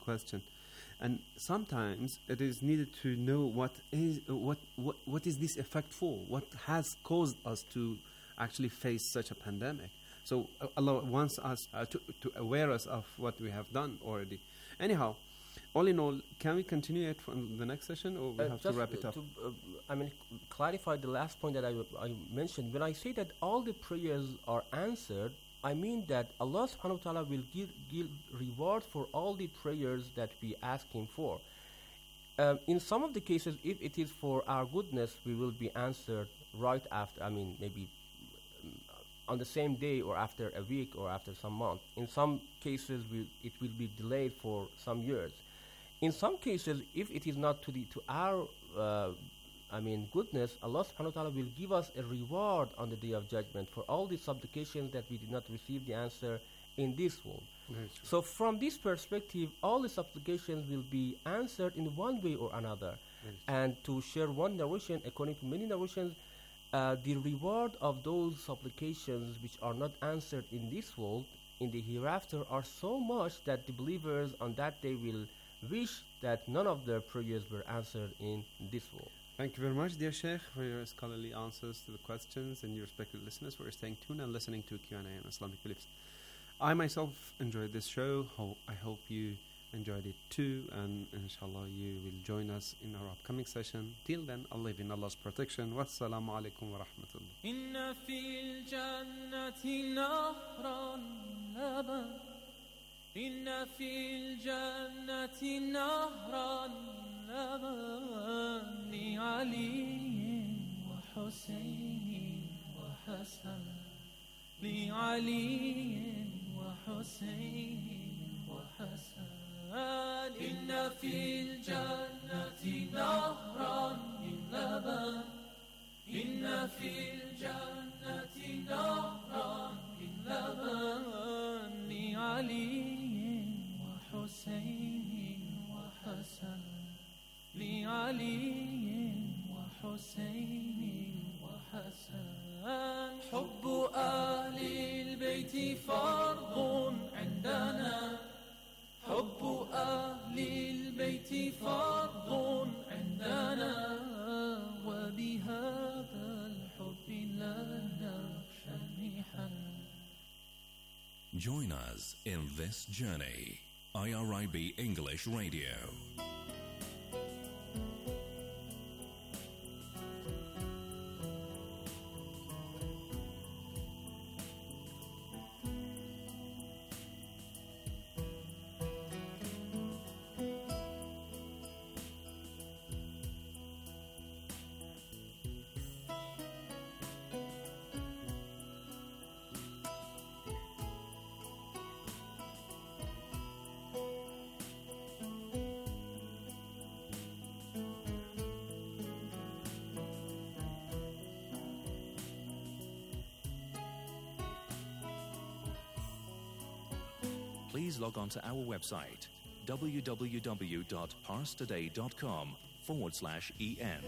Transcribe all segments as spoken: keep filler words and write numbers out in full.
question. And sometimes it is needed to know what is what, what what is this effect for? What has caused us to actually face such a pandemic? So uh, Allah wants us uh, to, to aware us of what we have done already. Anyhow, all in all, can we continue it from the next session, or we uh, have to wrap it up? To, uh, I mean, clarify the last point that I, I mentioned. When I say that all the prayers are answered, I mean that Allah subhanahu wa ta'ala will give, give reward for all the prayers that we ask Him for. Um, in some of the cases, if it is for our goodness, we will be answered right after, I mean, maybe um, on the same day or after a week or after some month. In some cases, we, it will be delayed for some years. In some cases, if it is not to, the, to our uh, I mean, goodness, Allah subhanahu wa ta'ala will give us a reward on the Day of Judgment for all the supplications that we did not receive the answer in this world. So from this perspective, all the supplications will be answered in one way or another. And to share one narration, according to many narrations, uh, the reward of those supplications which are not answered in this world, in the hereafter, are so much that the believers on that day will wish that none of their prayers were answered in this world. Thank you very much, dear Sheikh, for your scholarly answers to the questions, and your respected listeners for staying tuned and listening to Q and A on Islamic beliefs. I myself enjoyed this show. Ho- I hope you enjoyed it too, and inshallah you will join us in our upcoming session. Till then, I live in Allah's protection. Wassalamu alaikum wa rahmatullah. Inna fil jannati nahran laban. Inna fil jannati nahran لبن لعلي وحسين وحسن لعلي وحسين وحسن إن في الجنة نهرا من لبن إن في الجنة نهرا من لبن لعلي وحسين وحسن لعلي وحسين وحسن حب أهل البيت فرض عندنا حب أهل البيت فرض عندنا وبهذا الحب لا نخشى المحن. Join us in this journey. I R I B English Radio. Please log on to our website www.parstoday.com forward slash en.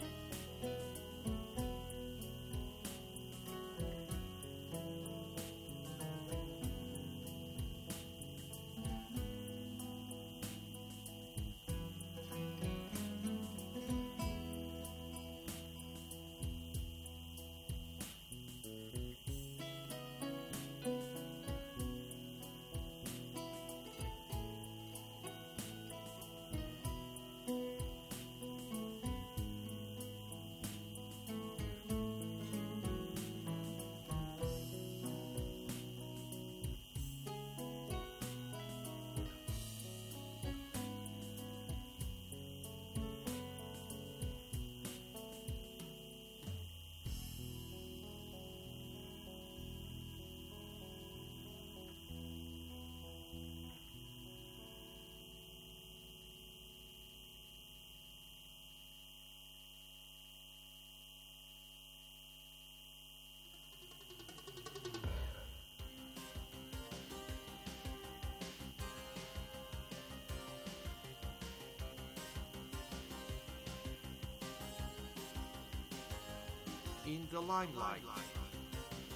In the limelight.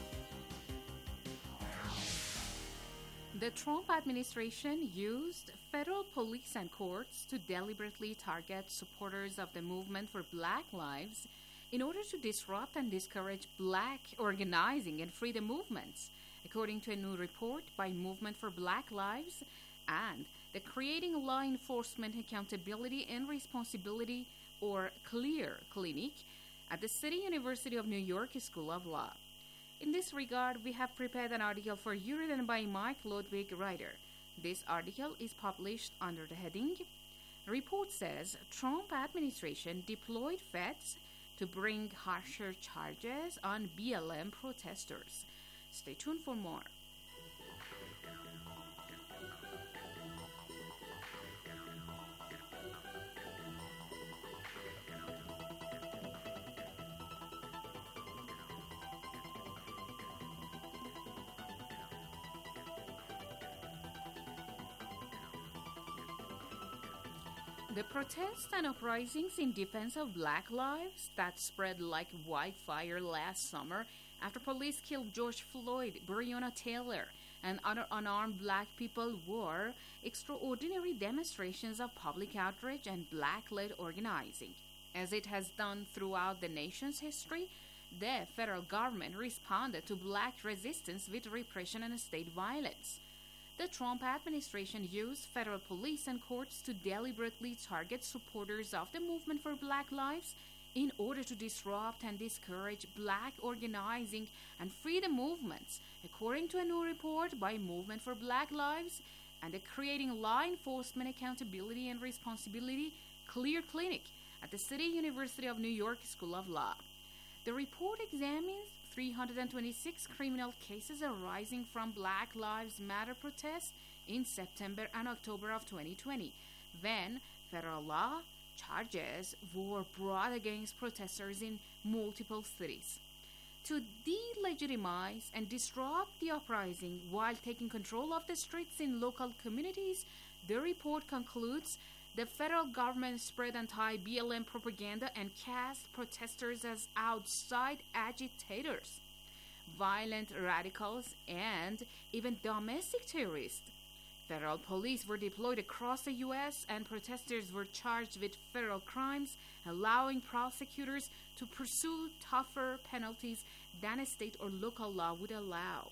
The Trump administration used federal police and courts to deliberately target supporters of the movement for Black Lives in order to disrupt and discourage Black organizing and freedom movements, according to a new report by Movement for Black Lives and the Creating Law Enforcement Accountability and Responsibility, or CLEAR Clinic, at the City University of New York School of Law. In this regard, we have prepared an article for you written by Mike Ludwig, writer. This article is published under the heading, the report says Trump administration deployed feds to bring harsher charges on B L M protesters. Stay tuned for more. The protests and uprisings in defense of Black lives that spread like wildfire last summer after police killed George Floyd, Breonna Taylor, and other unarmed Black people were extraordinary demonstrations of public outrage and Black-led organizing. As it has done throughout the nation's history, the federal government responded to Black resistance with repression and state violence. The Trump administration used federal police and courts to deliberately target supporters of the movement for Black Lives in order to disrupt and discourage Black organizing and freedom movements, according to a new report by Movement for Black Lives and the Creating Law Enforcement Accountability and Responsibility, CLEAR Clinic, at the City University of New York School of Law. The report examines three hundred twenty-six criminal cases arising from Black Lives Matter protests in September and October of twenty twenty, when federal law charges were brought against protesters in multiple cities. To delegitimize and disrupt the uprising while taking control of the streets in local communities, the report concludes the federal government spread anti-B L M propaganda and cast protesters as outside agitators, violent radicals, and even domestic terrorists. Federal police were deployed across the U S and protesters were charged with federal crimes, allowing prosecutors to pursue tougher penalties than a state or local law would allow.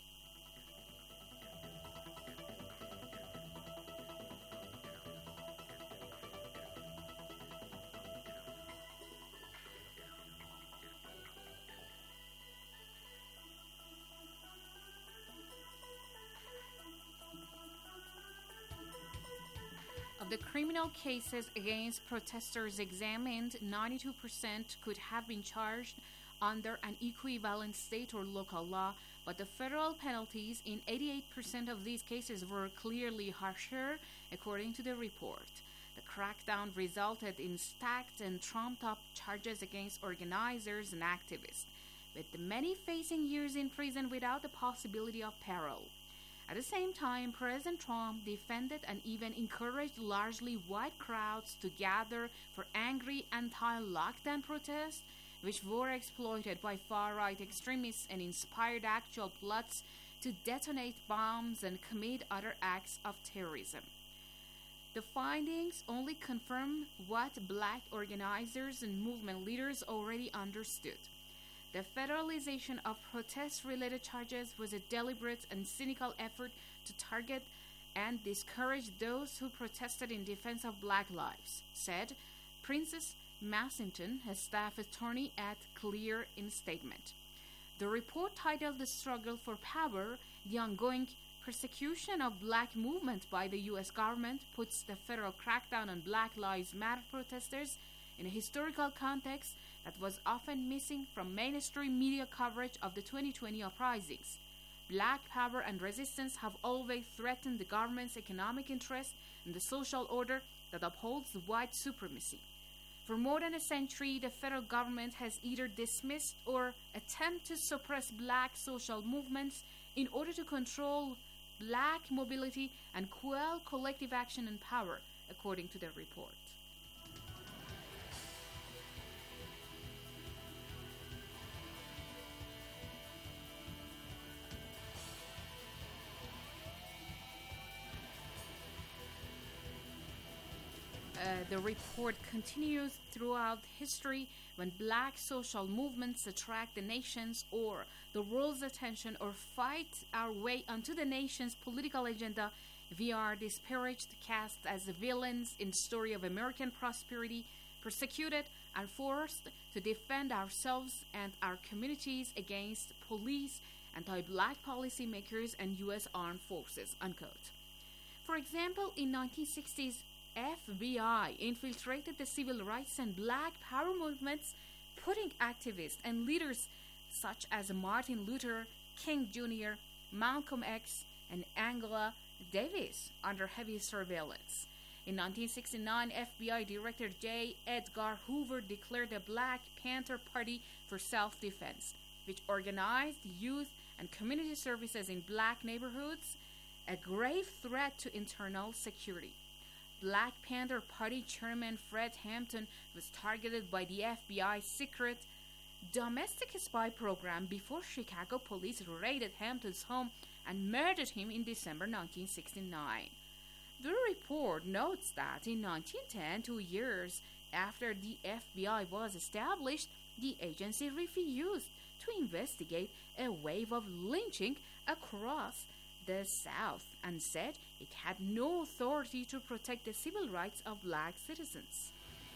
Of the criminal cases against protesters examined, ninety-two percent could have been charged under an equivalent state or local law, but the federal penalties in eighty-eight percent of these cases were clearly harsher, according to the report. The crackdown resulted in stacked and trumped-up charges against organizers and activists, with many facing years in prison without the possibility of parole. At the same time, President Trump defended and even encouraged largely white crowds to gather for angry anti-lockdown protests, which were exploited by far-right extremists and inspired actual plots to detonate bombs and commit other acts of terrorism. The findings only confirm what Black organizers and movement leaders already understood. The federalization of protest-related charges was a deliberate and cynical effort to target and discourage those who protested in defense of Black lives, said Princess Massington, a staff attorney at CLEAR, in a statement. The report, titled The Struggle for Power, the ongoing persecution of Black movement by the U S government, puts the federal crackdown on Black Lives Matter protesters in a historical context that was often missing from mainstream media coverage of the twenty twenty uprisings. Black power and resistance have always threatened the government's economic interest and the social order that upholds white supremacy. For more than a century, the federal government has either dismissed or attempted to suppress Black social movements in order to control Black mobility and quell collective action and power, according to the report. Uh, the report continues throughout history when black social movements attract the nation's or the world's attention or fight our way onto the nation's political agenda. We are disparaged, cast as the villains in the story of American prosperity, persecuted and forced to defend ourselves and our communities against police, anti-black policymakers, and U S armed forces, unquote. For example, in nineteen sixties, F B I infiltrated the civil rights and black power movements, putting activists and leaders such as Martin Luther King Junior, Malcolm X, and Angela Davis under heavy surveillance. In nineteen sixty-nine, F B I Director J. Edgar Hoover declared the Black Panther Party for Self-Defense, which organized youth and community services in black neighborhoods, a grave threat to internal security. Black Panther Party Chairman Fred Hampton was targeted by the F B I's secret domestic spy program before Chicago police raided Hampton's home and murdered him in December nineteen sixty-nine. The report notes that in nineteen ten, two years after the F B I was established, the agency refused to investigate a wave of lynching across the South and said it had no authority to protect the civil rights of black citizens.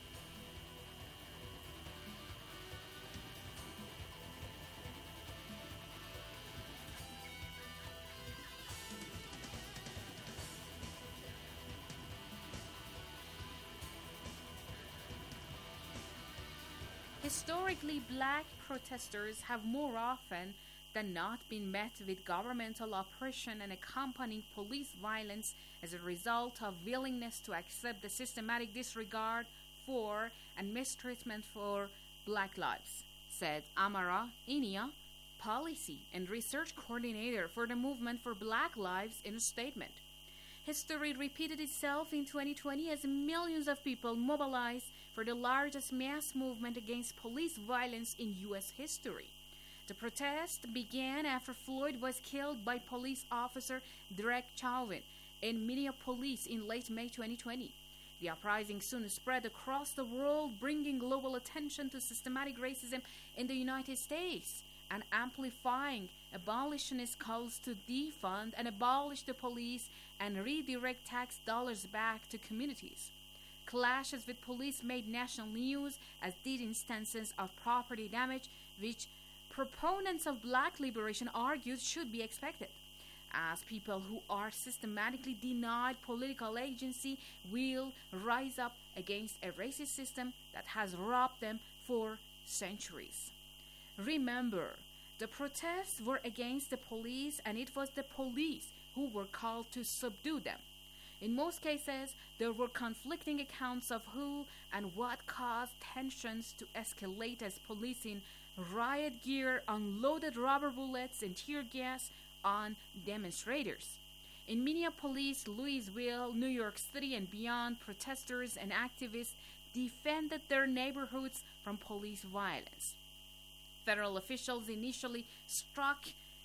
Historically, black protesters have more often than not been met with governmental oppression and accompanying police violence as a result of willingness to accept the systematic disregard for and mistreatment for black lives, said Amara Inia, policy and research coordinator for the Movement for Black Lives, in a statement. History repeated itself in twenty twenty as millions of people mobilized for the largest mass movement against police violence in U S history. The protest began after Floyd was killed by police officer Derek Chauvin in Minneapolis in late May twenty twenty. The uprising soon spread across the world, bringing global attention to systematic racism in the United States and amplifying abolitionist calls to defund and abolish the police and redirect tax dollars back to communities. Clashes with police made national news, as did instances of property damage, which proponents of black liberation argued should be expected, as people who are systematically denied political agency will rise up against a racist system that has robbed them for centuries. Remember, the protests were against the police, and it was the police who were called to subdue them. In most cases, there were conflicting accounts of who and what caused tensions to escalate, as police in riot gear unloaded rubber bullets and tear gas on demonstrators. In Minneapolis, Louisville, New York City, and beyond, protesters and activists defended their neighborhoods from police violence. Federal officials initially struck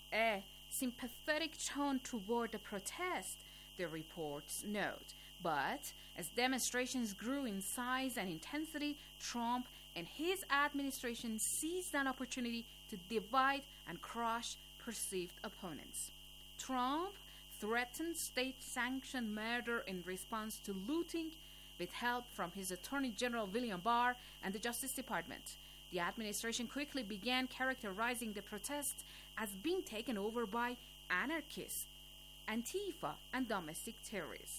a sympathetic tone toward the protest, the reports note. But as demonstrations grew in size and intensity, Trump and his administration seized an opportunity to divide and crush perceived opponents. Trump threatened state-sanctioned murder in response to looting, with help from his Attorney General William Barr and the Justice Department. The administration quickly began characterizing the protests as being taken over by anarchists, Antifa, and domestic terrorists.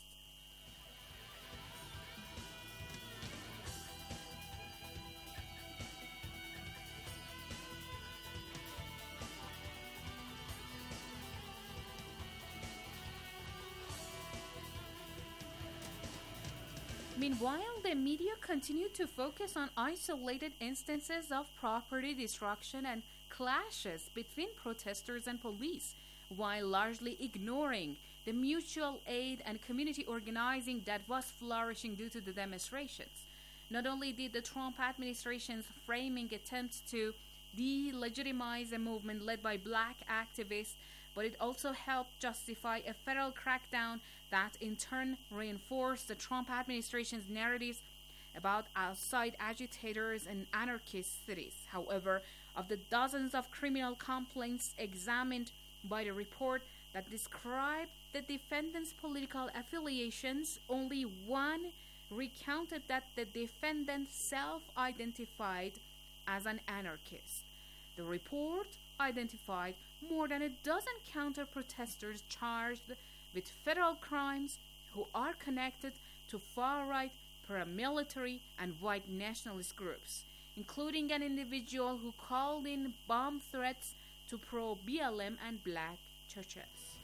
Meanwhile, the media continued to focus on isolated instances of property destruction and clashes between protesters and police, while largely ignoring the mutual aid and community organizing that was flourishing due to the demonstrations. Not only did the Trump administration's framing attempt to delegitimize a movement led by black activists but it also helped justify a federal crackdown that in turn reinforced the Trump administration's narratives about outside agitators and anarchist cities. However, of the dozens of criminal complaints examined by the report that described the defendant's political affiliations, only one recounted that the defendant self-identified as an anarchist. The report identified more than a dozen counter-protesters charged with federal crimes who are connected to far-right, paramilitary, and white nationalist groups, including an individual who called in bomb threats to pro-B L M and black churches.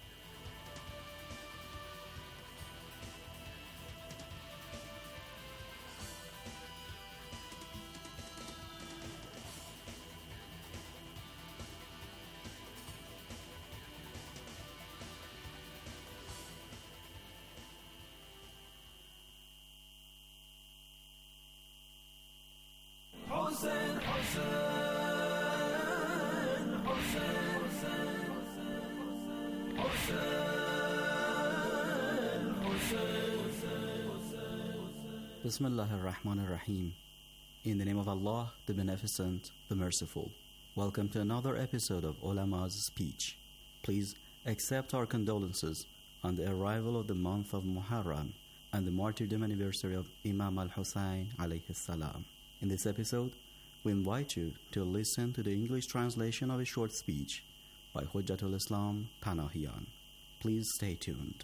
Bismillah ar-Rahman ar-Rahim. In the name of Allah, the Beneficent, the Merciful. Welcome to another episode of Ulama's Speech. Please accept our condolences on the arrival of the month of Muharram and the martyrdom anniversary of Imam al-Hussein alayhi salam. In this episode, we invite you to listen to the English translation of a short speech by Hujjatul Islam Panahian. Please stay tuned.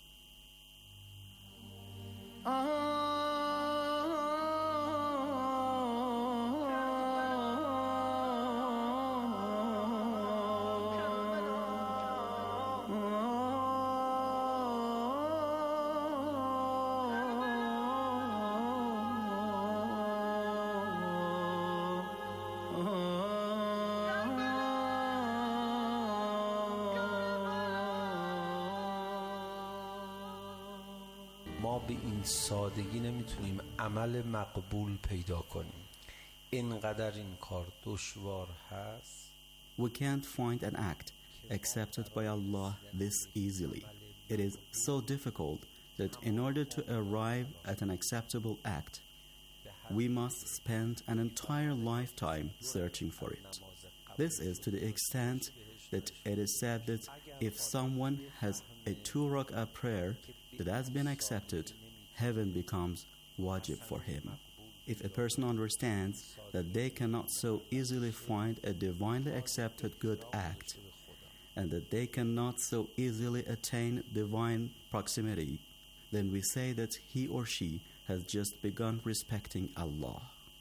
ما به این سادگی نمیتونیم عمل مقبول پیدا کنیم. اینقدر این کار دشوار هست. We can't find an act accepted by Allah this easily. It is so difficult that in order to arrive at an acceptable act, we must spend an entire lifetime searching for it. This is to the extent that it is said that if someone has a two rak'ah prayer that has been accepted, heaven becomes wajib for him. If a person understands that they cannot so easily find a divinely accepted good act, and that they cannot so easily attain divine proximity, then we say that he or she has just begun respecting Allah.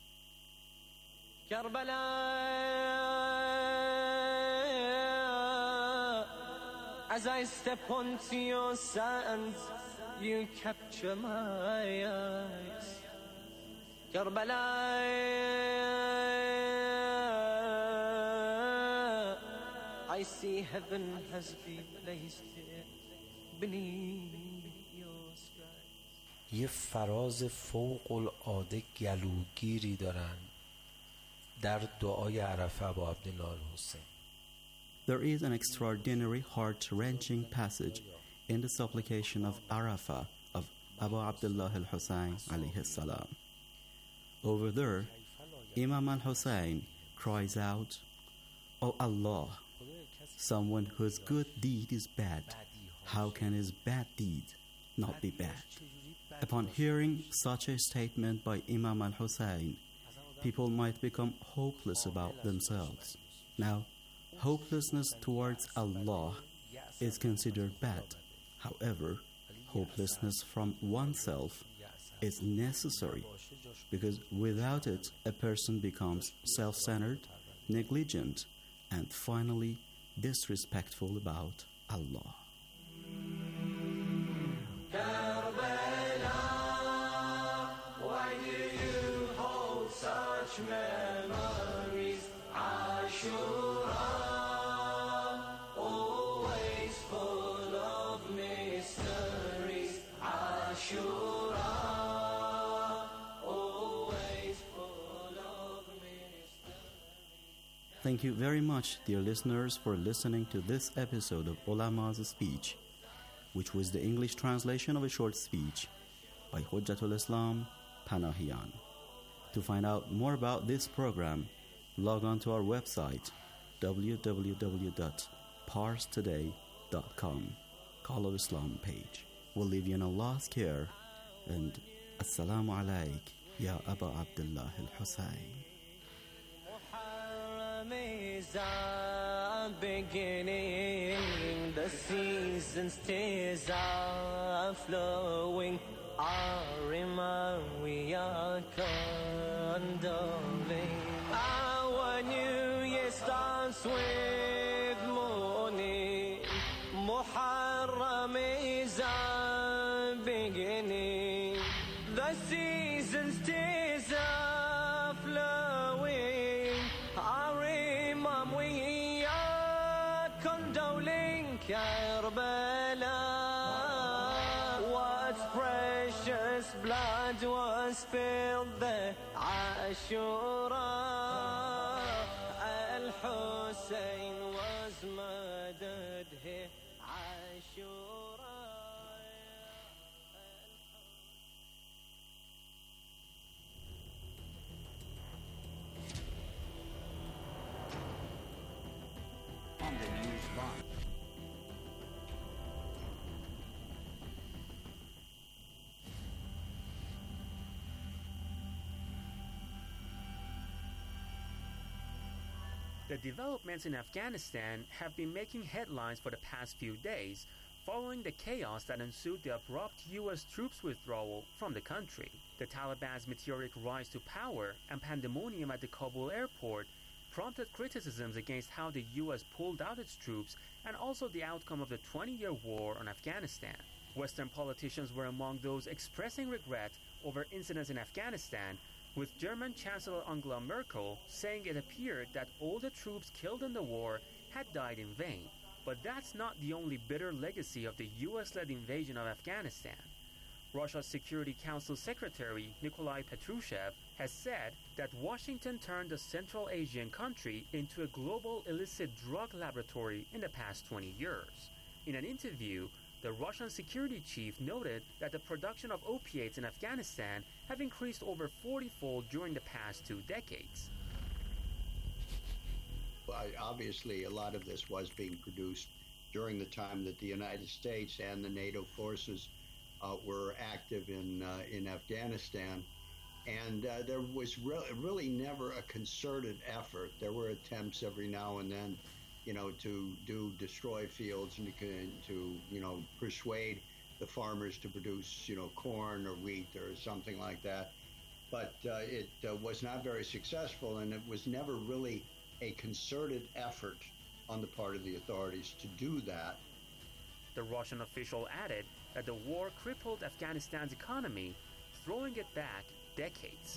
As I step onto your sands, you capture my eyes. Karbala, I see heaven has been placed here beneath your skies. یه فراز فوق العاده گلوگیری دارن در دعای عرفه با عبدالله الحسین. There is an extraordinary heart-wrenching passage in the supplication of Arafah of Abu Abdullah al-Hussein alayhi salam. Over there, Imam al-Hussein cries out, "O Allah, someone whose good deed is bad, how can his bad deed not be bad?" Upon hearing such a statement by Imam al-Hussein, people might become hopeless about themselves. Now, hopelessness towards Allah is considered bad. However, hopelessness from oneself is necessary, because without it, a person becomes self-centered, negligent, and finally disrespectful about Allah. Why do you hold such memories? Ashura, always full of mysteries. Ashura, always full of mysteries. Thank you very much, dear listeners, for listening to this episode of Ulama's Speech, which was the English translation of a short speech by Hujjatul Islam Panahian. To find out more about this program, log on to our website, w w w dot pars today dot com, Call of Islam page. We'll leave you in Allah's care, and Assalamu alayk, Ya Aba Abdullah al-Husayn. Beginning, the seasons tears are flowing. Arima, we are condoling. Our new year starts with morning. Muharram is our beginning. The seasons tears are flowing. Our Imam, we are condoling. Karbala, what precious blood was spilled there. Ashura, Al-Hussein was murdered here. Ashura. On the news box. The developments in Afghanistan have been making headlines for the past few days, following the chaos that ensued the abrupt U S troops withdrawal from the country. The Taliban's meteoric rise to power and pandemonium at the Kabul airport prompted criticisms against how the U S pulled out its troops and also the outcome of the twenty-year war on Afghanistan. Western politicians were among those expressing regret over incidents in Afghanistan, with German Chancellor Angela Merkel saying it appeared that all the troops killed in the war had died in vain. But that's not the only bitter legacy of the U S-led invasion of Afghanistan. Russia's Security Council Secretary Nikolai Patrushev has said that Washington turned a Central Asian country into a global illicit drug laboratory in the past twenty years. In an interview, the Russian security chief noted that the production of opiates in Afghanistan have increased over forty-fold during the past two decades. Well, obviously, a lot of this was being produced during the time that the United States and the NATO forces uh, were active in uh, in Afghanistan, and uh, there was re- really never a concerted effort. There were attempts every now and then, you know, to do destroy fields and to, to you know persuade the farmers to produce, you know, corn or wheat or something like that. But uh, it uh, was not very successful, and it was never really a concerted effort on the part of the authorities to do that. The Russian official added that the war crippled Afghanistan's economy, throwing it back decades.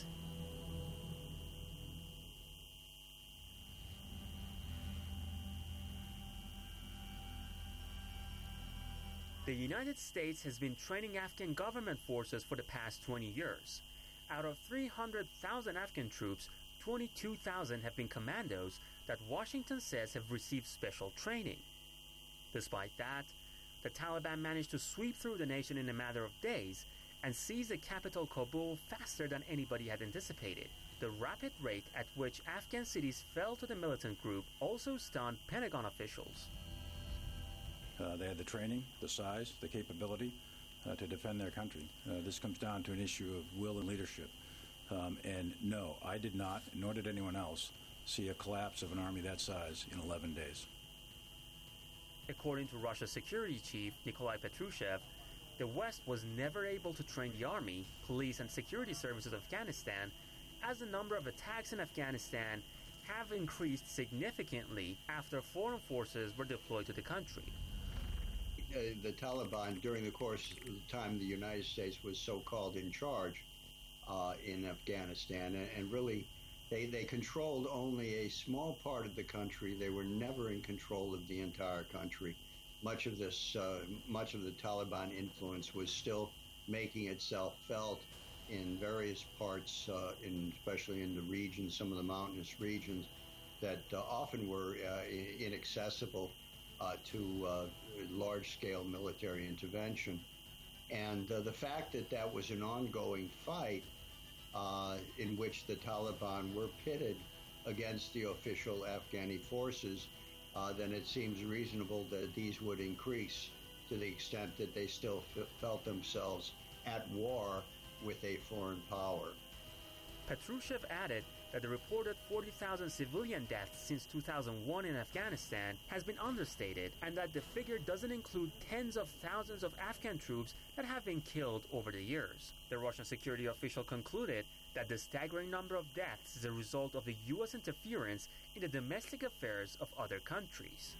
The United States has been training Afghan government forces for the past twenty years. Out of three hundred thousand Afghan troops, twenty-two thousand have been commandos that Washington says have received special training. Despite that, the Taliban managed to sweep through the nation in a matter of days and seize the capital Kabul faster than anybody had anticipated. The rapid rate at which Afghan cities fell to the militant group also stunned Pentagon officials. Uh, they had the training, the size, the capability uh, to defend their country. Uh, this comes down to an issue of will and leadership. Um, and no, I did not, nor did anyone else, see a collapse of an army that size in eleven days. According to Russia's security chief, Nikolai Patrushev, the West was never able to train the army, police, and security services of Afghanistan, as the number of attacks in Afghanistan have increased significantly after foreign forces were deployed to the country. Uh, the Taliban, during the course of the time the United States was so-called in charge uh, in Afghanistan, and, and really they, they controlled only a small part of the country. They were never in control of the entire country. Much of this, uh, much of the Taliban influence was still making itself felt in various parts, uh, in, especially in the regions, some of the mountainous regions. that uh, often were uh, inaccessible uh, to uh, large-scale military intervention. And uh, the fact that that was an ongoing fight uh, in which the Taliban were pitted against the official Afghani forces, uh, then it seems reasonable that these would increase to the extent that they still f- felt themselves at war with a foreign power. Patrushev added that the reported forty thousand civilian deaths since two thousand one in Afghanistan has been understated, and that the figure doesn't include tens of thousands of Afghan troops that have been killed over the years. The Russian security official concluded that the staggering number of deaths is a result of the U S interference in the domestic affairs of other countries.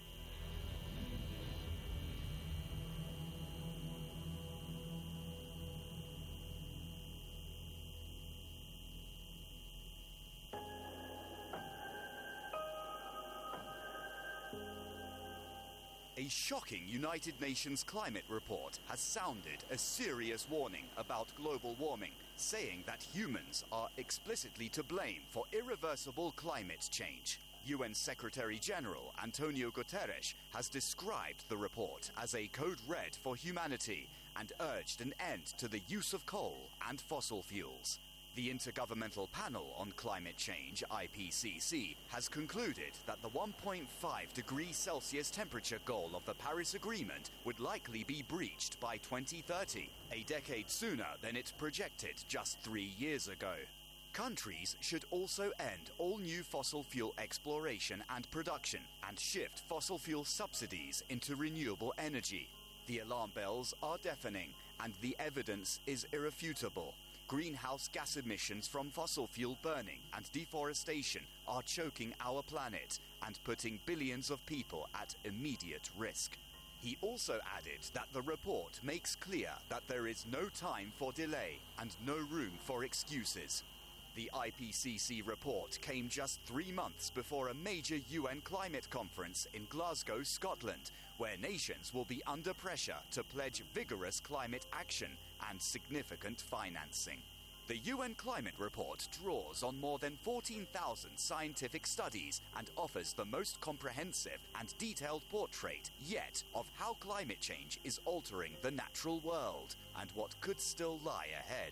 A shocking United Nations climate report has sounded a serious warning about global warming, saying that humans are explicitly to blame for irreversible climate change. U N Secretary-General Antonio Guterres has described the report as a code red for humanity and urged an end to the use of coal and fossil fuels. The Intergovernmental Panel on Climate Change, I P C C, has concluded that the one point five degrees Celsius temperature goal of the Paris Agreement would likely be breached by twenty thirty, a decade sooner than it projected just three years ago. Countries should also end all new fossil fuel exploration and production and shift fossil fuel subsidies into renewable energy. The alarm bells are deafening, and the evidence is irrefutable. Greenhouse gas emissions from fossil fuel burning and deforestation are choking our planet and putting billions of people at immediate risk. He also added that the report makes clear that there is no time for delay and no room for excuses. The I P C C report came just three months before a major U N climate conference in Glasgow, Scotland, where nations will be under pressure to pledge vigorous climate action and significant financing. The U N climate report draws on more than fourteen thousand scientific studies and offers the most comprehensive and detailed portrait yet of how climate change is altering the natural world and what could still lie ahead.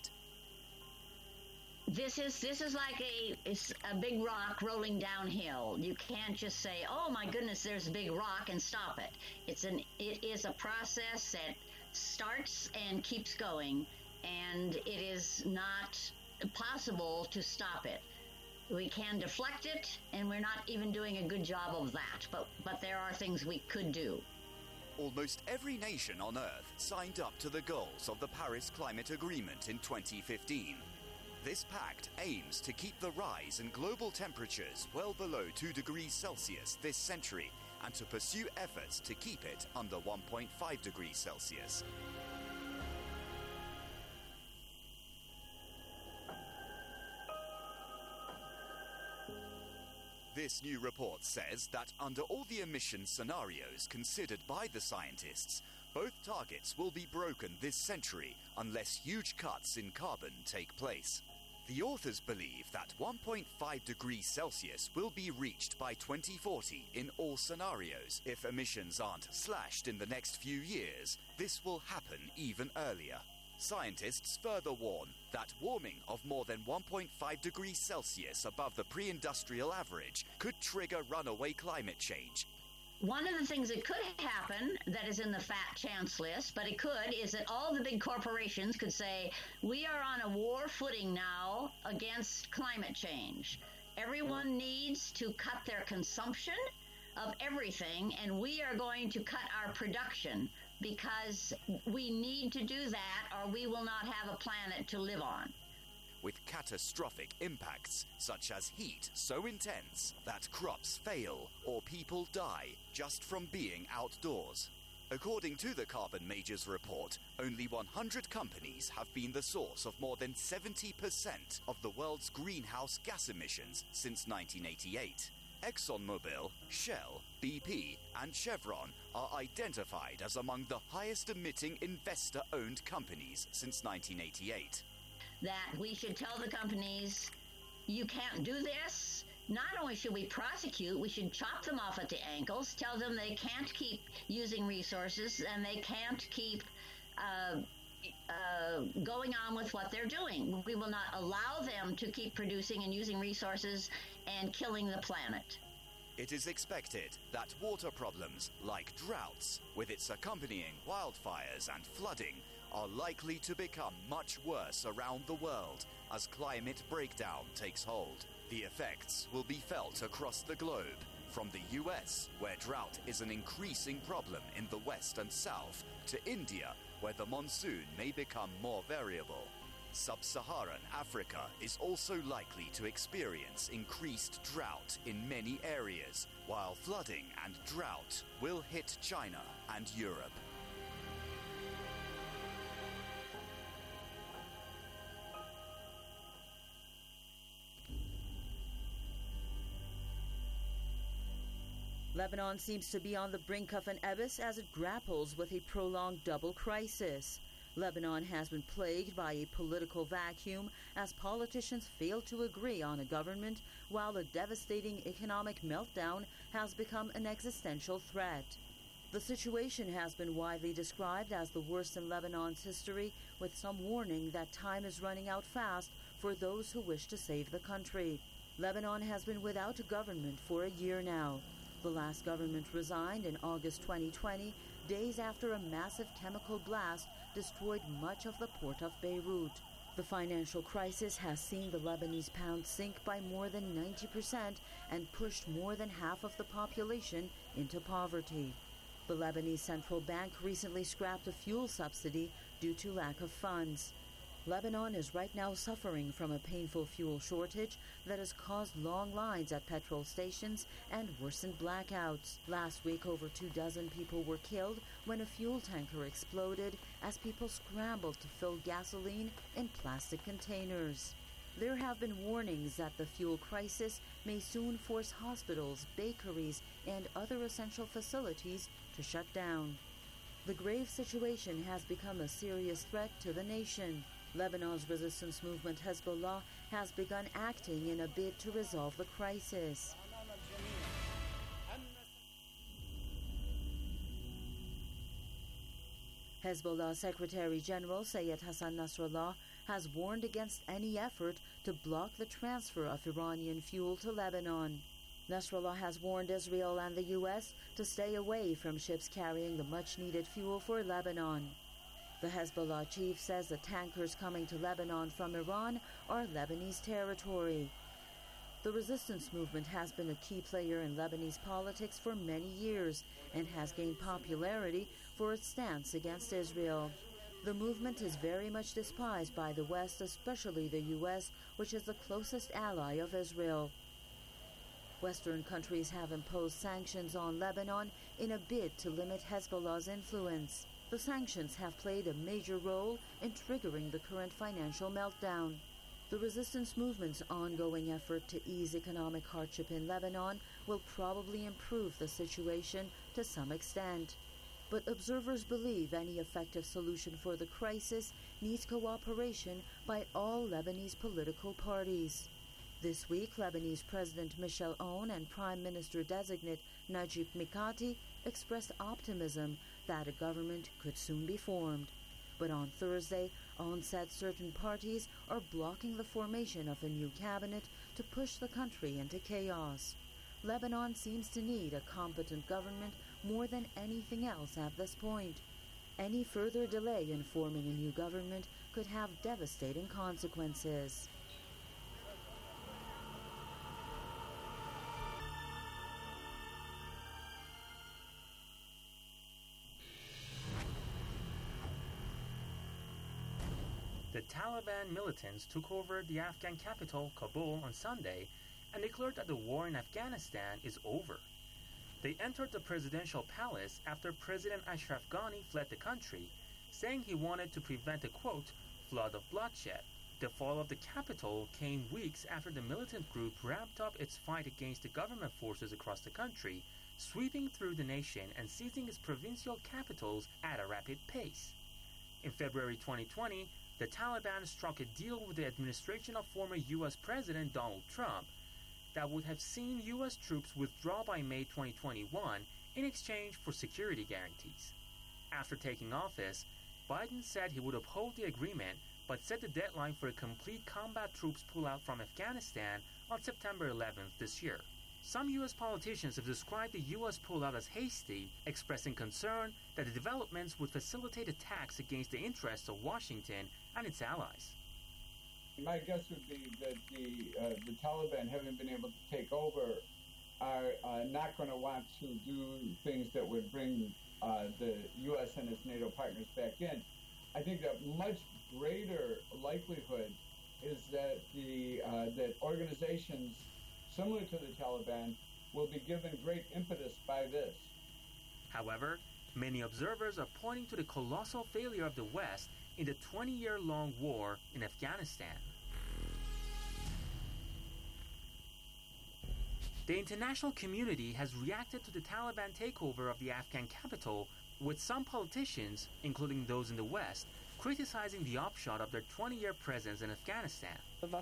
This is this is like a it's a big rock rolling downhill. You can't just say, "Oh my goodness, there's a big rock," and stop it. It's an it is a process that starts and keeps going, and it is not possible to stop it. We can deflect it, and we're not even doing a good job of that. But but there are things we could do. Almost every nation on Earth signed up to the goals of the Paris Climate Agreement in twenty fifteen. This pact aims to keep the rise in global temperatures well below two degrees Celsius this century and to pursue efforts to keep it under one point five degrees Celsius. This new report says that under all the emission scenarios considered by the scientists, both targets will be broken this century unless huge cuts in carbon take place. The authors believe that one point five degrees Celsius will be reached by twenty forty in all scenarios. If emissions aren't slashed in the next few years, this will happen even earlier. Scientists further warn that warming of more than one point five degrees Celsius above the pre-industrial average could trigger runaway climate change. One of the things that could happen that is in the fat chance list, but it could, is that all the big corporations could say, we are on a war footing now against climate change. Everyone needs to cut their consumption of everything, and we are going to cut our production because we need to do that or we will not have a planet to live on. With catastrophic impacts such as heat so intense that crops fail or people die just from being outdoors. According to the Carbon Majors report, only one hundred companies have been the source of more than seventy percent of the world's greenhouse gas emissions since nineteen eighty-eight. ExxonMobil, Shell, B P, and Chevron are identified as among the highest emitting investor-owned companies since nineteen eighty-eight. That we should tell the companies, you can't do this, not only should we prosecute, we should chop them off at the ankles, tell them they can't keep using resources and they can't keep uh, uh, going on with what they're doing. We will not allow them to keep producing and using resources and killing the planet. It is expected that water problems like droughts, with its accompanying wildfires and flooding, are likely to become much worse around the world as climate breakdown takes hold. The effects will be felt across the globe, from the U S, where drought is an increasing problem in the west and south, to India, where the monsoon may become more variable. Sub-Saharan Africa is also likely to experience increased drought in many areas, while flooding and drought will hit China and Europe. Lebanon seems to be on the brink of an abyss as it grapples with a prolonged double crisis. Lebanon has been plagued by a political vacuum as politicians fail to agree on a government, while a devastating economic meltdown has become an existential threat. The situation has been widely described as the worst in Lebanon's history, with some warning that time is running out fast for those who wish to save the country. Lebanon has been without a government for a year now. The last government resigned in August twenty twenty, days after a massive chemical blast destroyed much of the port of Beirut. The financial crisis has seen the Lebanese pound sink by more than ninety percent and pushed more than half of the population into poverty. The Lebanese central bank recently scrapped a fuel subsidy due to lack of funds. Lebanon is right now suffering from a painful fuel shortage that has caused long lines at petrol stations and worsened blackouts. Last week, over two dozen people were killed when a fuel tanker exploded as people scrambled to fill gasoline in plastic containers. There have been warnings that the fuel crisis may soon force hospitals, bakeries, and other essential facilities to shut down. The grave situation has become a serious threat to the nation. Lebanon's resistance movement Hezbollah has begun acting in a bid to resolve the crisis. Hezbollah Secretary General Sayed Hassan Nasrallah has warned against any effort to block the transfer of Iranian fuel to Lebanon. Nasrallah has warned Israel and the U S to stay away from ships carrying the much-needed fuel for Lebanon. The Hezbollah chief says the tankers coming to Lebanon from Iran are Lebanese territory. The resistance movement has been a key player in Lebanese politics for many years and has gained popularity for its stance against Israel. The movement is very much despised by the West, especially the U S, which is the closest ally of Israel. Western countries have imposed sanctions on Lebanon in a bid to limit Hezbollah's influence. The sanctions have played a major role in triggering the current financial meltdown. The resistance movement's ongoing effort to ease economic hardship in Lebanon will probably improve the situation to some extent. But observers believe any effective solution for the crisis needs cooperation by all Lebanese political parties. This week, Lebanese President Michel Aoun and Prime Minister-designate Najib Mikati expressed optimism that a government could soon be formed. But on Thursday, Aoun said certain parties are blocking the formation of a new cabinet to push the country into chaos. Lebanon seems to need a competent government more than anything else at this point. Any further delay in forming a new government could have devastating consequences. The Taliban militants took over the Afghan capital, Kabul, on Sunday and declared that the war in Afghanistan is over. They entered the presidential palace after President Ashraf Ghani fled the country, saying he wanted to prevent a, quote, flood of bloodshed. The fall of the capital came weeks after the militant group ramped up its fight against the government forces across the country, sweeping through the nation and seizing its provincial capitals at a rapid pace. In February twenty twenty, the Taliban struck a deal with the administration of former U S President Donald Trump. that would have seen U S troops withdraw by May twenty twenty-one in exchange for security guarantees. After taking office, Biden said he would uphold the agreement, but set the deadline for a complete combat troops pullout from Afghanistan on September eleventh this year. Some U S politicians have described the U S pullout as hasty, expressing concern that the developments would facilitate attacks against the interests of Washington and its allies. My guess would be that the uh, the Taliban, having been able to take over, are uh, not going to want to do things that would bring uh, the U S and its NATO partners back in. I think that much greater likelihood is that the uh, that organizations similar to the Taliban will be given great impetus by this. However, many observers are pointing to the colossal failure of the West in the twenty-year-long war in Afghanistan. The international community has reacted to the Taliban takeover of the Afghan capital, with some politicians, including those in the West, criticizing the upshot of their twenty-year presence in Afghanistan.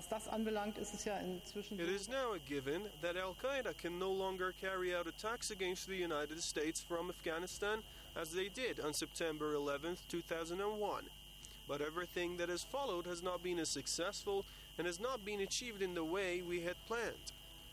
It is now a given that Al-Qaeda can no longer carry out attacks against the United States from Afghanistan as they did on September eleventh, two thousand one. But everything that has followed has not been as successful and has not been achieved in the way we had planned.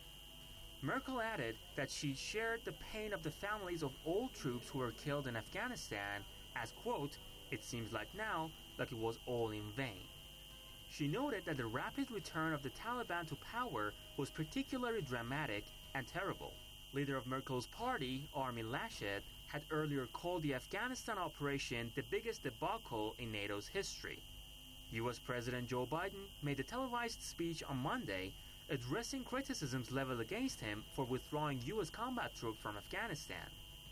Merkel added that she shared the pain of the families of old troops who were killed in Afghanistan, as, quote, "It seems like now like it was all in vain." She noted that the rapid return of the Taliban to power was particularly dramatic and terrible. Leader of Merkel's party, Armin Laschet, had earlier called the Afghanistan operation the biggest debacle in NATO's history. U S President Joe Biden made a televised speech on Monday addressing criticisms leveled against him for withdrawing U S combat troops from Afghanistan.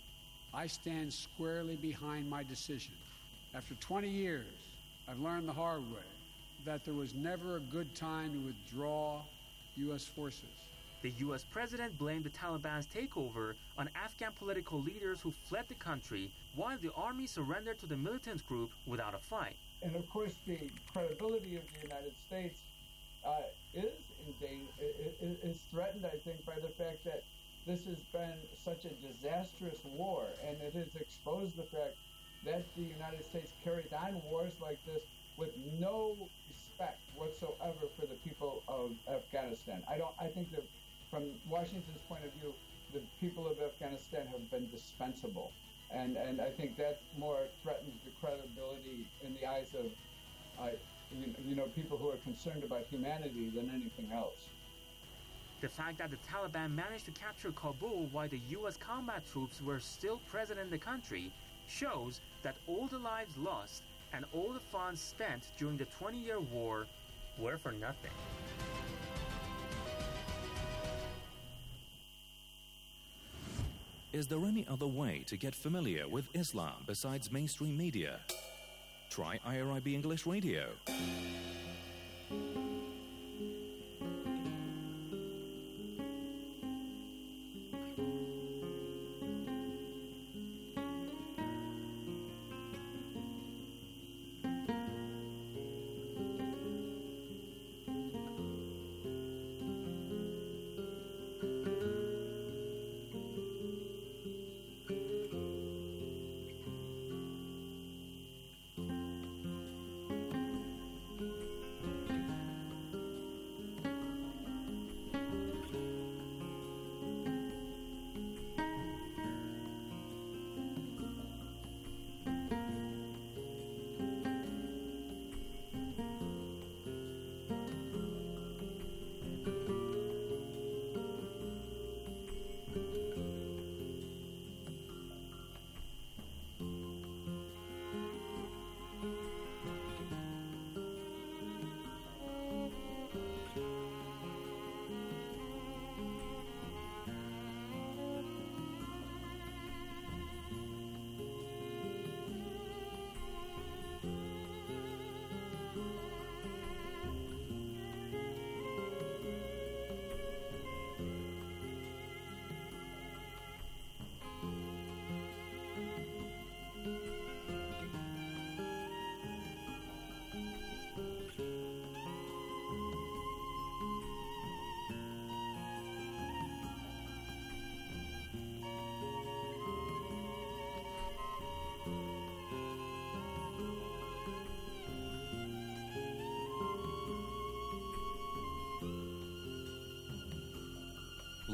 I stand squarely behind my decision. After twenty years, I've learned the hard way that there was never a good time to withdraw U S forces. The U S president blamed the Taliban's takeover on Afghan political leaders who fled the country, while the army surrendered to the militant group without a fight. And of course, the credibility of the United States uh, is in danger, is threatened, I think, by the fact that this has been such a disastrous war, and it has exposed the fact that the United States carried on wars like this with no respect whatsoever for the people of Afghanistan. I don't. I think that from Washington's point of view, the people of Afghanistan have been dispensable, and and I think that more threatens the credibility in the eyes of, uh, you, you know, people who are concerned about humanity than anything else. The fact that the Taliban managed to capture Kabul while the U S combat troops were still present in the country shows that all the lives lost and all the funds spent during the twenty-year war were for nothing. Is there any other way to get familiar with Islam besides mainstream media? Try I R I B English Radio.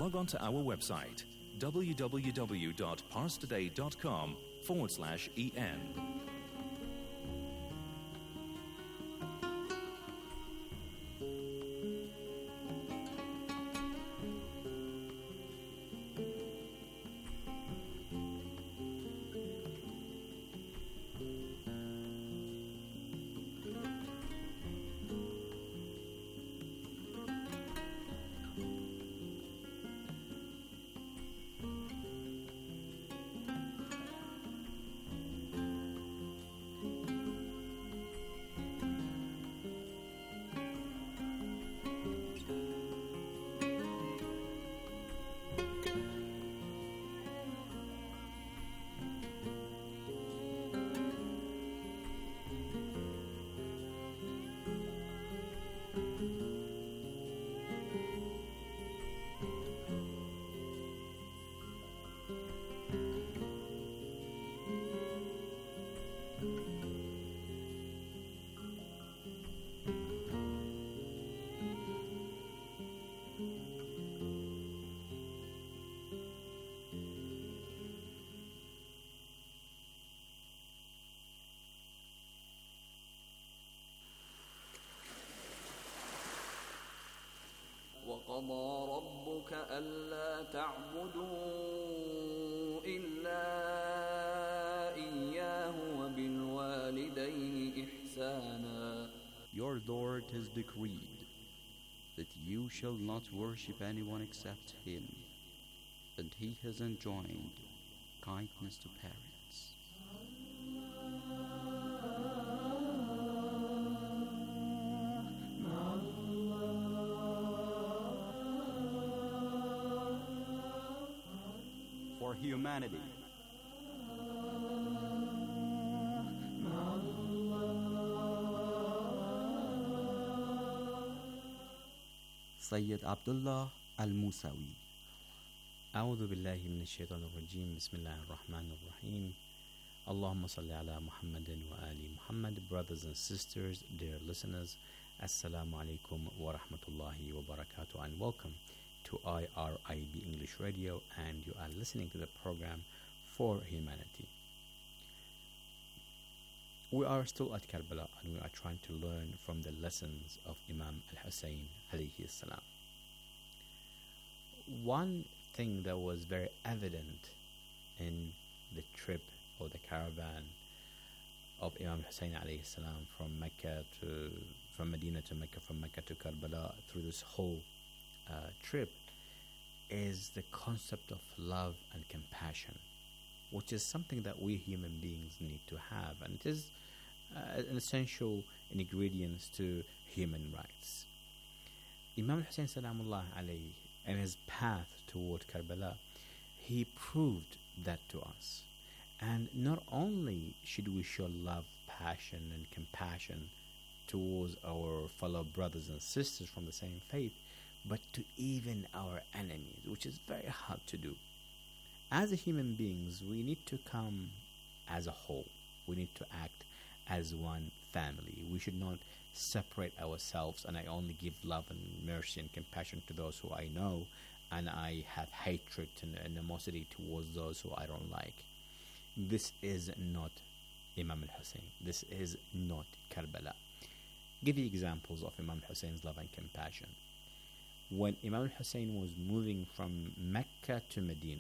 log on to our website, www.parstoday.com forward slash en. وقضى ربك ألا تعبدوا إلا إياه وبالوالدين إحسانا. Your Lord has decreed that you shall not worship anyone except Him, and He has enjoined kindness to parents. For humanity, Sayyid Abdullah Al-Musawi. أعوذ بالله من الشيطان الرجيم بسم الله الرحمن الرحيم اللهم صل على محمد وآل محمد. Brothers and sisters, dear listeners, Assalamu alaikum wa rahmatullahi wa barakatuh, and welcome to I R I B English Radio, and you are listening to the program For Humanity. We are still at Karbala, and we are trying to learn from the lessons of Imam Al-Hussein alayhi salam. One thing that was very evident in the trip or the caravan of Imam Hussein alayhi salam from Mecca to from Medina to Mecca, from Mecca to Karbala, through this whole uh, trip, is the concept of love and compassion, which is something that we human beings need to have, and it is uh, an essential ingredient to human rights. Imam Hussein salamullah alayhi, in his path toward Karbala, he proved that to us. And not only should we show love, passion, and compassion towards our fellow brothers and sisters from the same faith, but to even our enemies, which is very hard to do. As human beings, we need to come as a whole. We need to act as one family. We should not separate ourselves, and I only give love and mercy and compassion to those who I know, and I have hatred and animosity towards those who I don't like. This is not Imam al-Hussein. This is not Karbala. Give you examples of Imam al-Hussein's love and compassion. When Imam al-Hussein was moving from Mecca to Medina,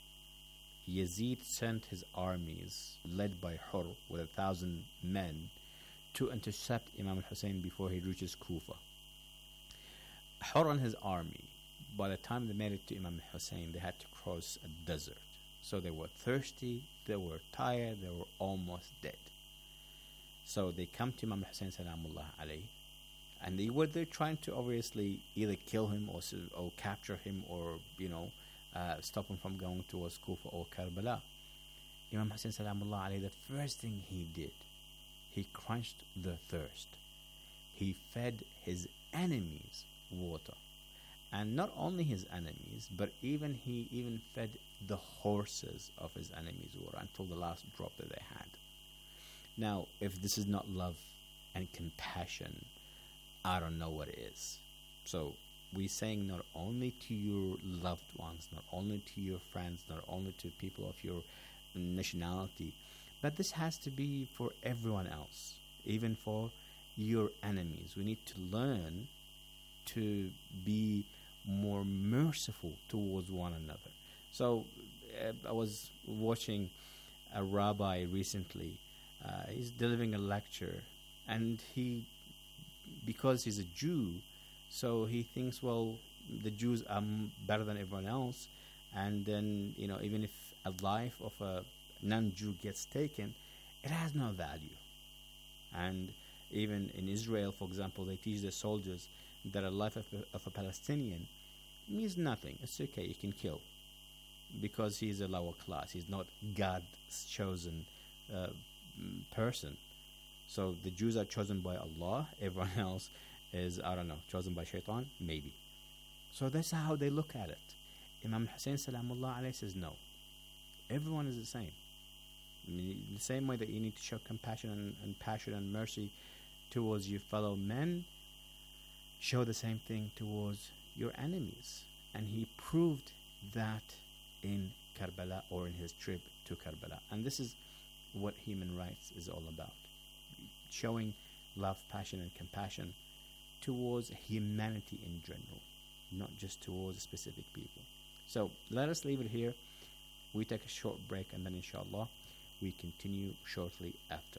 Yazid sent his armies, led by Hur with a thousand men, to intercept Imam al-Hussein before he reaches Kufa. Hur and his army, by the time they made it to Imam al-Hussein, they had to cross a desert. So they were thirsty, they were tired, they were almost dead. So they come to Imam al-Hussein salamullah alayhi, and they were there trying to obviously either kill him or, or capture him, or, you know, uh, stop him from going towards Kufa or Karbala. Imam Hussein salamullah alayhi, the first thing he did, he quenched the thirst. He fed his enemies water. And not only his enemies, but even he even fed the horses of his enemies water until the last drop that they had. Now, if this is not love and compassion, I don't know what it is. So, we're saying not only to your loved ones, not only to your friends, not only to people of your nationality, but this has to be for everyone else, even for your enemies. We need to learn to be more merciful towards one another. So uh, I was watching a rabbi recently. Uh, he's delivering a lecture, and he, because he's a Jew, so he thinks, well, the Jews are m- better than everyone else, and then, you know, even if a life of a non-Jew gets taken, it has no value. And even in Israel, for example, they teach their soldiers that a life of a, of a Palestinian means nothing. It's okay, you can kill, because he's a lower class. He's not God's chosen uh, person. So the Jews are chosen by Allah. Everyone else is, I don't know, chosen by Shaitan, maybe. So that's how they look at it. Imam Hussein Salamullah alayhi says, no. Everyone is the same. I mean, the same way that you need to show compassion and, and passion and mercy towards your fellow men, show the same thing towards your enemies. And he proved that in Karbala, or in his trip to Karbala. And this is what human rights is all about. Showing love, passion, and compassion towards humanity in general, not just towards specific people. So let us leave it here. We take a short break, and then inshallah we continue shortly after.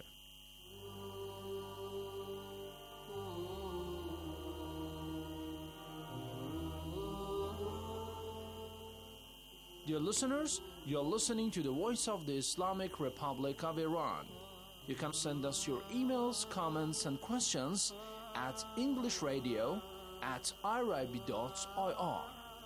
Dear listeners, you're listening to the Voice of the Islamic Republic of Iran. You can send us your emails, comments, and questions at englishradio at irib dot I R.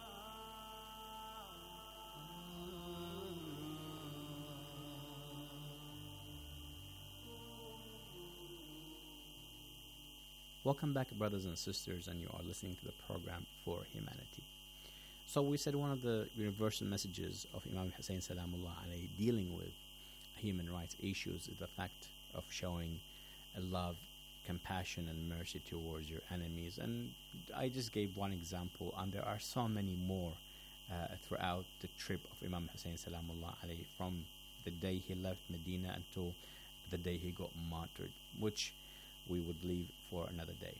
Welcome back, brothers and sisters, and you are listening to the program For Humanity. So we said one of the universal messages of Imam Hussein Salamullah alayhi dealing with human rights issues is the fact of showing a love, compassion, and mercy towards your enemies. And I just gave one example, and there are so many more uh, throughout the trip of Imam Hussein Salamullah alayhi, from the day he left Medina until the day he got martyred, which we would leave for another day.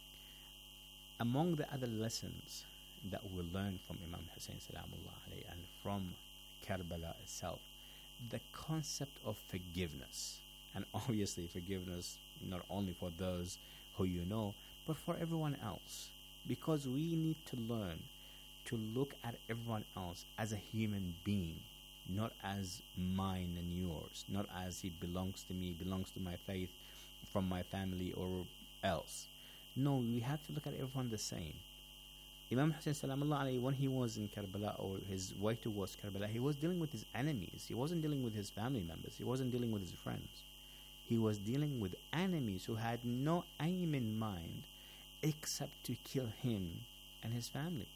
Among the other lessons that we learn from Imam Hussein Salamullah alayhi and from Karbala itself, the concept of forgiveness. And obviously forgiveness not only for those who you know, but for everyone else. Because we need to learn to look at everyone else as a human being, not as mine and yours, not as he belongs to me, belongs to my faith, from my family or else. No, we have to look at everyone the same. Imam Hussein Salamullah alayhi, when he was in Karbala, or his way towards Karbala, he was dealing with his enemies. He wasn't dealing with his family members. He wasn't dealing with his friends. He was dealing with enemies who had no aim in mind except to kill him and his family.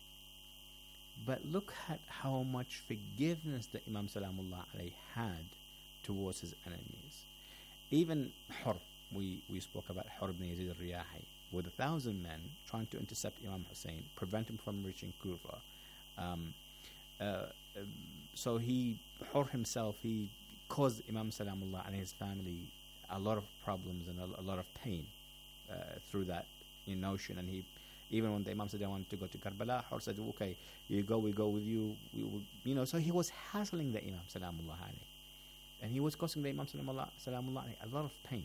But look at how much forgiveness that Imam Salamullah alayhi had towards his enemies. Even Hur, we, we spoke about Hur ibn Yazid al-Riyahi, with a thousand men trying to intercept Imam Hussein, prevent him from reaching Kufa. Um, uh, um, so he, Hur himself, he caused Imam Salamullah and his family a lot of problems and a, a lot of pain uh, through that notion. And he, even when the Imam said, I wanted to go to Karbala, Hur said, okay, you go, we go with you. We will, you know, so he was hassling the Imam Salamullah alayhi. And he was causing the Imam Salamullah, Salamullah alayhi a lot of pain.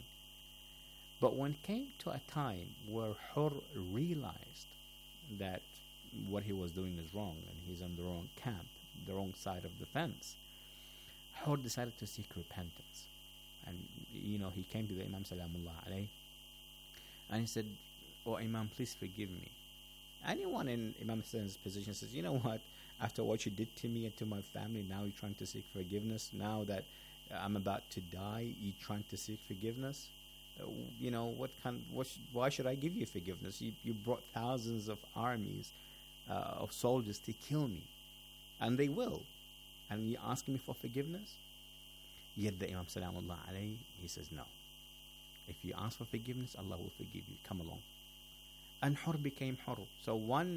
But when it came to a time where Hur realized that what he was doing is wrong and he's on the wrong camp, the wrong side of the fence, Hur decided to seek repentance. And, you know, he came to the Imam Salamullah alayhi and he said, oh, Imam, please forgive me. Anyone in Imam Hussein's position says, you know what, after what you did to me and to my family, now you're trying to seek forgiveness. Now that I'm about to die, you're trying to seek forgiveness. Uh, you know, what kind? What sh- why should I give you forgiveness? You you brought thousands of armies uh, of soldiers to kill me, and they will. And you're asking me for forgiveness? Yet the Imam Salamullah alayhi, he says no. If you ask for forgiveness, Allah will forgive you. Come along. And Hur became Hur. So one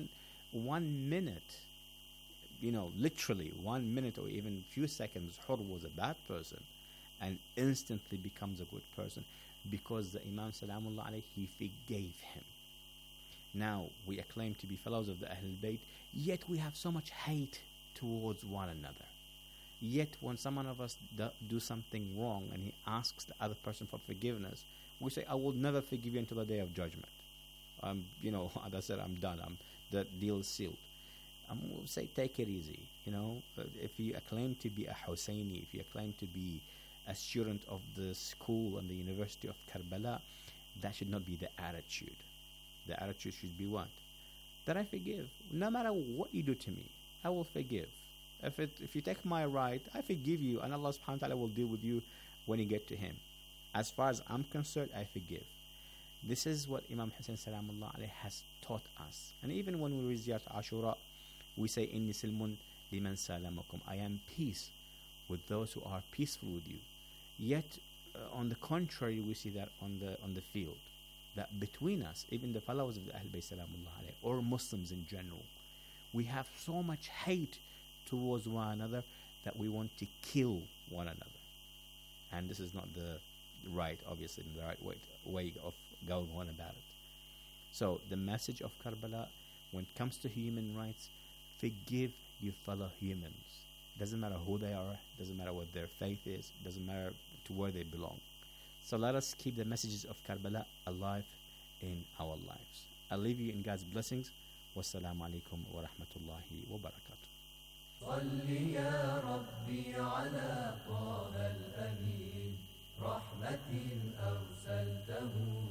one minute, you know, literally one minute or even few seconds, Hur was a bad person and instantly becomes a good person because the Imam Salamullah alayhi, he forgave him. Now, we acclaim to be fellows of the Ahlul Bayt, yet we have so much hate towards one another. Yet when someone of us do, do something wrong and he asks the other person for forgiveness, we say, I will never forgive you until the day of judgment. Um, you know, as I said, I'm done. I'm, the deal is sealed. Um, we'll say, take it easy. You know, if you acclaim to be a Husseini, if you acclaim to be a student of the school and the University of Karbala, that should not be the attitude. The attitude should be what? That I forgive. No matter what you do to me, I will forgive. If it, if you take my right, I forgive you, and Allah subhanahu wa ta'ala will deal with you when you get to Him. As far as I'm concerned, I forgive. This is what Imam Hussein Salamullah alayhi has taught us. And even when we read Ashura, we say, Inni silmun liman salamakum. I am peace with those who are peaceful with you. Yet, uh, on the contrary, we see that on the on the field, that between us, even the followers of the Ahlul Bayt Salamullah alayhi, or Muslims in general, we have so much hate towards one another that we want to kill one another. And this is not the right, obviously, the right way, way of going on about it. So the message of Karbala, when it comes to human rights, forgive your fellow humans. Doesn't matter who they are, doesn't matter what their faith is, doesn't matter to where they belong. So let us keep the messages of Karbala alive in our lives. I leave you in God's blessings. Wassalamu alaikum wa rahmatullahi wa barakatuh. صل يا ربي على طه الأمين رحمة أرسلته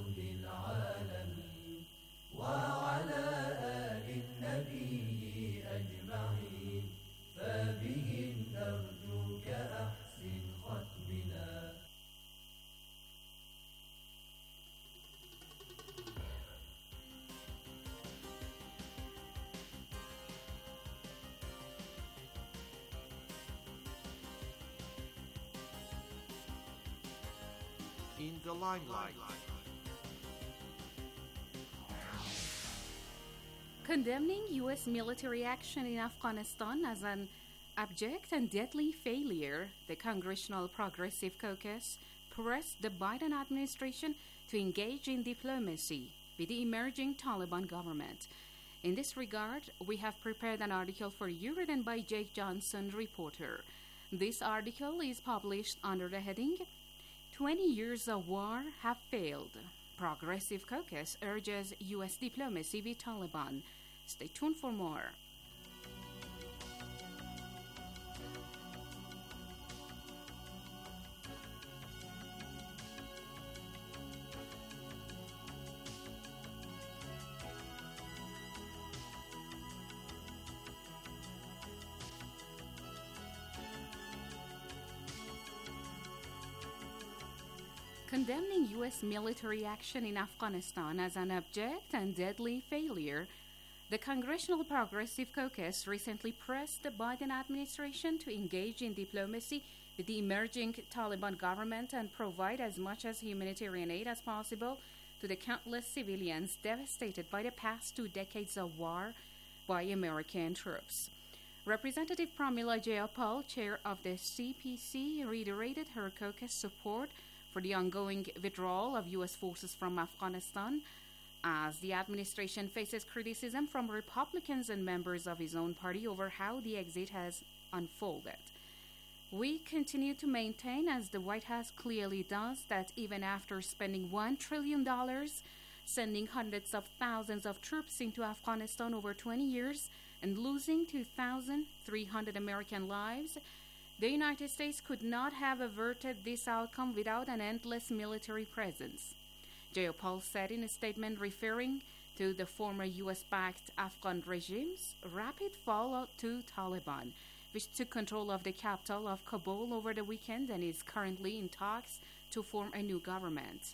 للعالمين وعلى آل النبي أجمعين فبهم نرجوك أحسن ختمنا. In the limelight. Condemning U S military action in Afghanistan as an abject and deadly failure, the Congressional Progressive Caucus pressed the Biden administration to engage in diplomacy with the emerging Taliban government. In this regard, we have prepared an article for you written by Jake Johnson, reporter. This article is published under the heading twenty years of war have failed. Progressive Caucus urges U S diplomacy with Taliban. Stay tuned for more. Condemning U S military action in Afghanistan as an abject and deadly failure, the Congressional Progressive Caucus recently pressed the Biden administration to engage in diplomacy with the emerging Taliban government and provide as much as humanitarian aid as possible to the countless civilians devastated by the past two decades of war by American troops. Representative Pramila Jayapal, chair of the C P C, reiterated her caucus support for the ongoing withdrawal of U S forces from Afghanistan as the administration faces criticism from Republicans and members of his own party over how the exit has unfolded. We continue to maintain, as the White House clearly does, that even after spending one trillion dollars, sending hundreds of thousands of troops into Afghanistan over twenty years, and losing two thousand three hundred American lives, the United States could not have averted this outcome without an endless military presence. Jayapal said in a statement referring to the former U S-backed Afghan regime's rapid fallout to Taliban, which took control of the capital of Kabul over the weekend and is currently in talks to form a new government.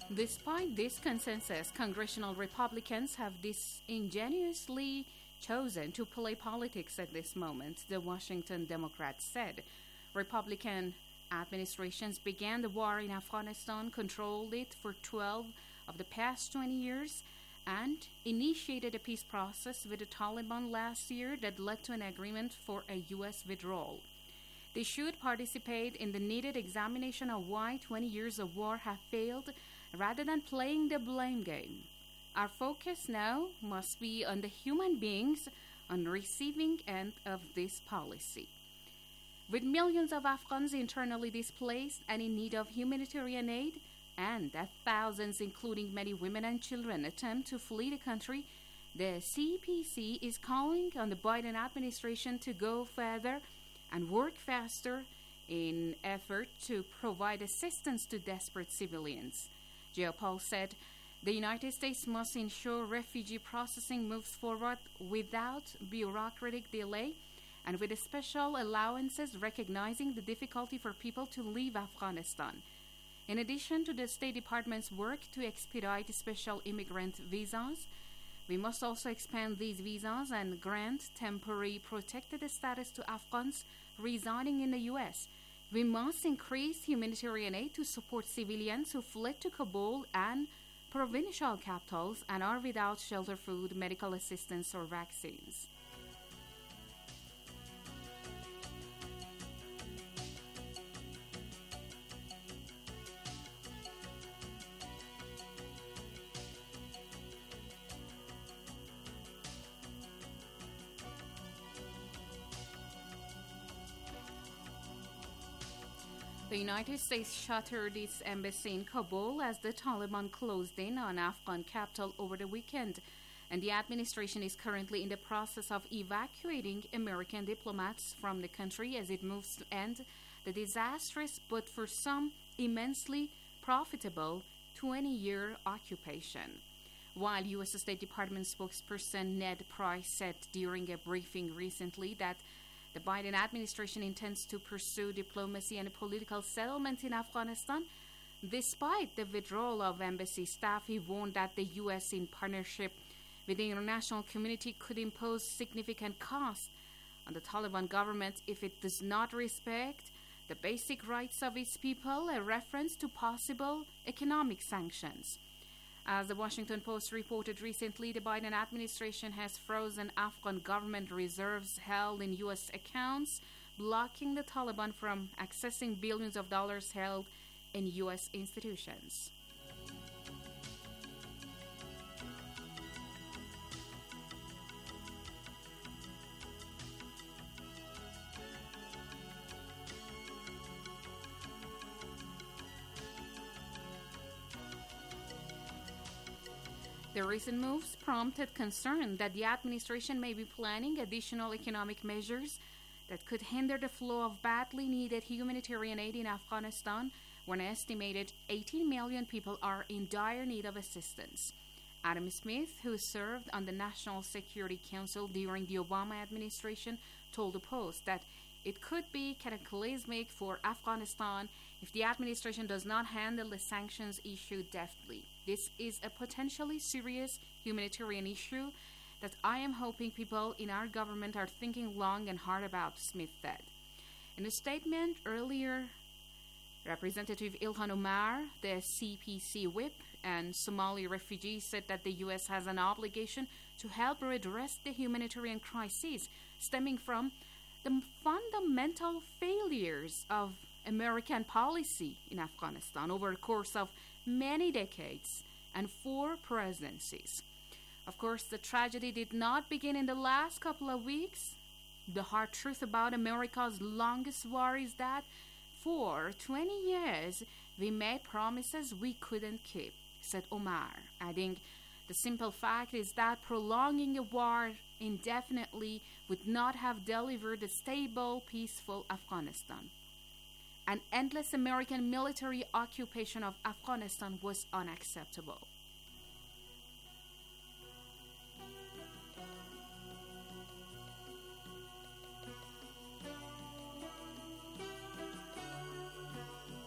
Despite this consensus, congressional Republicans have disingenuously chosen to play politics at this moment, the Washington Democrats said. Republican administrations began the war in Afghanistan, controlled it for twelve of the past twenty years, and initiated a peace process with the Taliban last year that led to an agreement for a U S withdrawal. They should participate in the needed examination of why twenty years of war have failed rather than playing the blame game. Our focus now must be on the human beings on the receiving end of this policy. With millions of Afghans internally displaced and in need of humanitarian aid, and that thousands, including many women and children, attempt to flee the country, the C P C is calling on the Biden administration to go further and work faster in effort to provide assistance to desperate civilians. Jayapal said the United States must ensure refugee processing moves forward without bureaucratic delay and with special allowances recognizing the difficulty for people to leave Afghanistan. In addition to the State Department's work to expedite special immigrant visas, we must also expand these visas and grant temporary protected status to Afghans residing in the U S. We must increase humanitarian aid to support civilians who fled to Kabul and provincial capitals and are without shelter, food, medical assistance, or vaccines. The United States shuttered its embassy in Kabul as the Taliban closed in on Afghan capital over the weekend, and the administration is currently in the process of evacuating American diplomats from the country as it moves to end the disastrous but for some immensely profitable twenty-year occupation. While U S State Department spokesperson Ned Price said during a briefing recently that the Biden administration intends to pursue diplomacy and a political settlement in Afghanistan, despite the withdrawal of embassy staff, he warned that the U S, in partnership with the international community, could impose significant costs on the Taliban government if it does not respect the basic rights of its people, a reference to possible economic sanctions. As the Washington Post reported recently, the Biden administration has frozen Afghan government reserves held in U S accounts, blocking the Taliban from accessing billions of dollars held in U S institutions. The recent moves prompted concern that the administration may be planning additional economic measures that could hinder the flow of badly needed humanitarian aid in Afghanistan, when an estimated eighteen million people are in dire need of assistance. Adam Smith, who served on the National Security Council during the Obama administration, told the Post that it could be cataclysmic for Afghanistan if the administration does not handle the sanctions issue deftly. This is a potentially serious humanitarian issue that I am hoping people in our government are thinking long and hard about, Smith said. In a statement earlier, Representative Ilhan Omar, the C P C whip, and Somali refugees said that the U S has an obligation to help redress the humanitarian crisis stemming from the fundamental failures of American policy in Afghanistan over the course of many decades and four presidencies. Of course, the tragedy did not begin in the last couple of weeks. The hard truth about America's longest war is that for twenty years we made promises we couldn't keep, said Omar, adding, the simple fact is that prolonging a war indefinitely would not have delivered a stable, peaceful Afghanistan. An endless American military occupation of Afghanistan was unacceptable.